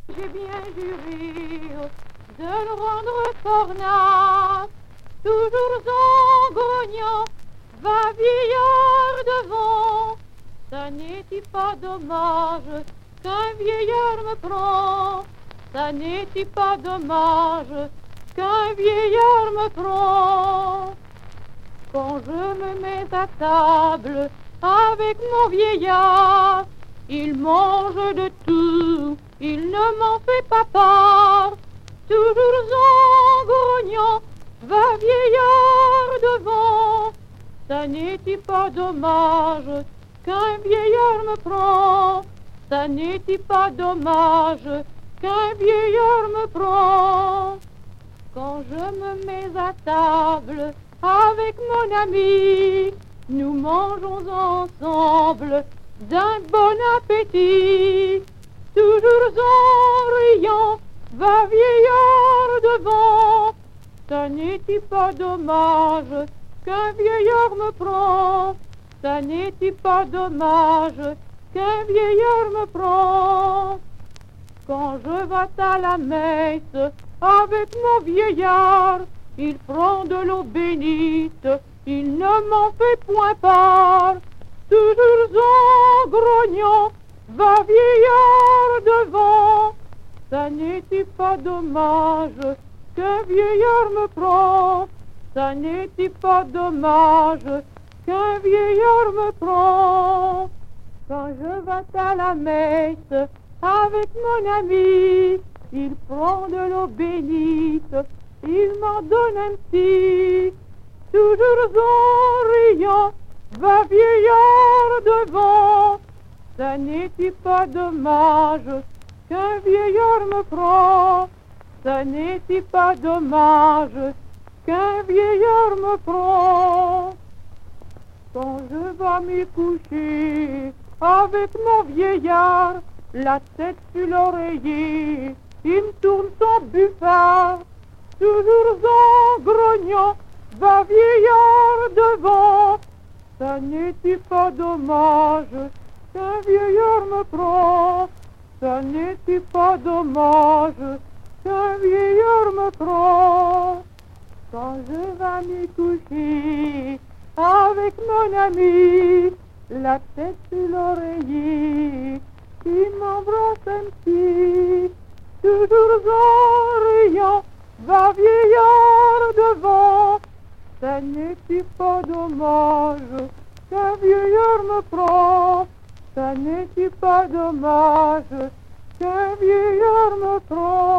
J'ai bien juré de le rendre cornasse, toujours en grognant, va vieillard devant. Ça n'est-il pas dommage qu'un vieillard me prend? Ça n'est-il pas dommage qu'un vieillard me prend? Quand je me mets à table avec mon vieillard, il mange de tout, il ne m'en fait pas part. Toujours en grognant, va vieillard devant. Ça n'est-il pas dommage qu'un vieillard me prend? Ça n'est-il pas dommage qu'un vieillard me prend? Quand je me mets à table avec mon ami, nous mangeons ensemble d'un bon appétit. Toujours en riant, va vieillard devant. Ça n'est-il pas dommage qu'un vieillard me prend? Ça n'est-il pas dommage qu'un vieillard me prend? Quand je vais à la messe avec mon vieillard, il prend de l'eau bénite, il ne m'en fait point part. Toujours en grognant, va vieillard devant. Ça n'est-il pas dommage qu'un vieillard me prend? Ça n'est-il pas dommage qu'un vieillard me prend? Quand je vais à la messe avec mon ami, il prend de l'eau bénite, il m'en donne un petit. Toujours en riant, va vieillard devant. Ça n'est-il pas dommage qu'un vieillard me prend? Ça n'est-il pas dommage qu'un vieillard me prend? Quand je vais m'y coucher avec mon vieillard, la tête sur l'oreiller, il me tourne son buffard. Toujours en grognant, va vieillard devant. Ça n'est-il pas dommage qu'un vieillard me prend? Ça n'est-il pas dommage qu'un vieillard me prend? Quand je vais m'y coucher avec mon ami, la tête sur l'oreiller, il m'embrasse un petit. Toujours en riant, va vieillard devant. Ça n'est-il pas dommage qu'un vieillard me prend? Ça n'est-il pas dommage qu'un vieillard me prend?